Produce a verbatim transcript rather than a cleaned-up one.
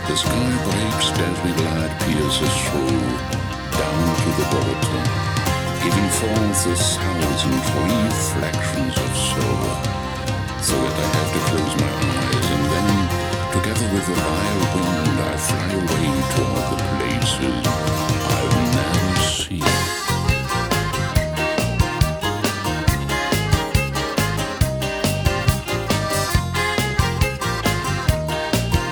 The sky breaks as we glide pierces through, down to the water, giving forth a thousand reflections of silver, so that I have to close my eyes, and then, together with the wild wind, I fly away to all the places